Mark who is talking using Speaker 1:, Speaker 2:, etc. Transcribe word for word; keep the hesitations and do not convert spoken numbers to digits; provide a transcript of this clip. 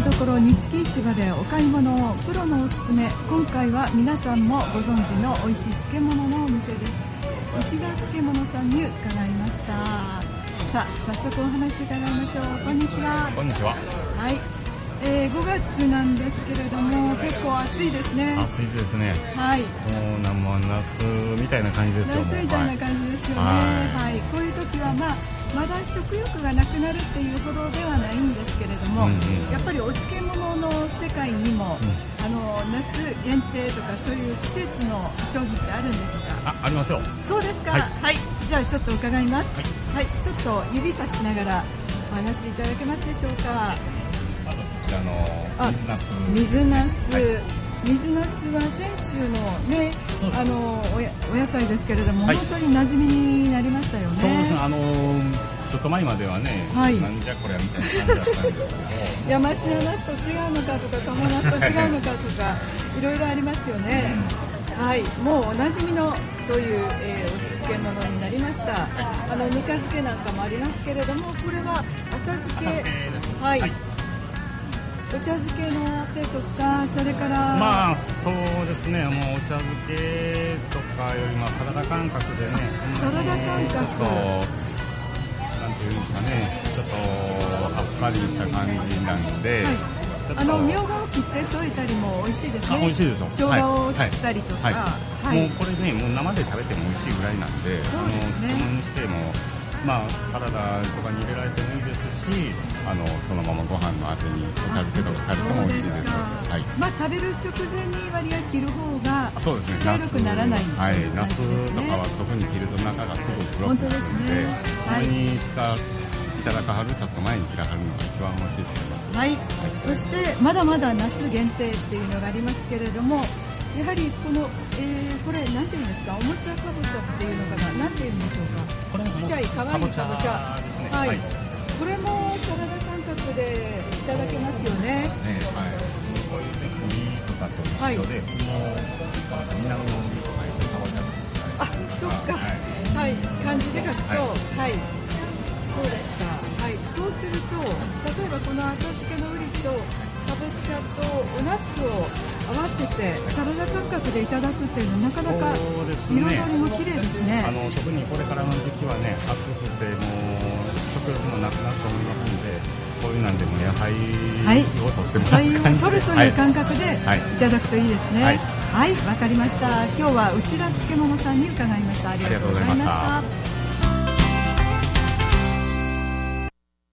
Speaker 1: 所錦市場でお買い物をプロのおすすめ。今回は皆さんもご存知の美味しい漬物のお店です。内田漬物さんに伺いました。さあ早速お話伺いましょう。こんにちは。
Speaker 2: こんにちは。
Speaker 1: はい、えー、ごがつなんですけれども結構暑いですね。
Speaker 2: 暑いですね。
Speaker 1: はい、
Speaker 2: もうなんも夏みたいな感じですよ。
Speaker 1: 夏みたいな感じですよね。はい、はい、こういう時はまあまだ食欲がなくなるっていうほどではないんですけれども、うんうん、やっぱりお漬物の世界にも、うん、あの夏限定とかそういう季節の商品ってあるんでしょうか。
Speaker 2: あ, ありますよ。
Speaker 1: そうですか。はい、はい、じゃあちょっと伺います。はい、はい、ちょっと指さしながらお話しいただけますでしょうか。
Speaker 2: あとこちらの水なす。
Speaker 1: 水なす、はい、水なすは先週のね、あの お, やお野菜ですけれども、はい、本当に馴染みになりましたよね。
Speaker 2: そうですね。あのーちょっと前まではね、はい、なんじゃこりゃみたいな感じだったんですけど
Speaker 1: 山科ナスと違うのかとか鴨ナスと違うのかとかいろいろありますよね。はい、もうおなじみのそういう、えー、お漬物になりました。あのぬか漬けなんかもありますけれども、これは浅漬け、はい、はい、お茶漬けのあてとか、それから
Speaker 2: まあそうですね、もうお茶漬けとかよりもサラダ感覚でね、
Speaker 1: サラダ感覚
Speaker 2: なんていうんですかね、ちょっとあっさりした感じなんで、はい、
Speaker 1: あのみょうがを切って添えたりも美味しいですね。
Speaker 2: あ、美味しいですよ。
Speaker 1: 生姜をすったりとか、はいはいはい、
Speaker 2: もうこれね、もう生で食べても美味しいぐらいなんで、
Speaker 1: そうですね、
Speaker 2: あの漬物にしてもまあサラダとかに入れられてもいいですし、あのそのままご飯のあてにお茶漬けとかされても美味しいです。はい、まあ
Speaker 1: 食べる直前に割合切る方が
Speaker 2: そうですね、
Speaker 1: 茶色くならない、ね、
Speaker 2: はい、ナスとかは特に切ると中がすごく黒くなるので、これに使ういただかはるちょっと前に切らはるのが一番美味しいと思います。
Speaker 1: はい、はい、そしてまだまだナス限定っていうのがありますけれども、やはりこの、えー、これなんていうんですか、おもちゃかぼちゃっていうのかな、なんていうんでしょうか。これちっちゃい可愛いかぼちゃですね。はい、はい、これもサラダ感覚でいただけますよね。
Speaker 2: ね、はい、こういうね、栗とかと一緒で、もうかぼちゃ、南の栗とかいうかぼちゃとか、
Speaker 1: あ、そっか、はい、はい、漢字で書くと、はい、はい、そうですか。はい、そうすると、例えばこの浅漬けのウリとかぼちゃとお茄子を合わせてサラダ感覚でいただくっていうのはなかなか彩りも綺麗ですね。
Speaker 2: あの特にこれからの時期はね、暑くてもう食欲もなくなると思いますので、こういうなんでも野菜を取ってもらう、はい、野菜を取るという感覚でいただくといいですね。はい、はい、わかりました。今日は内田漬物さんに伺いました。ありがとうございました。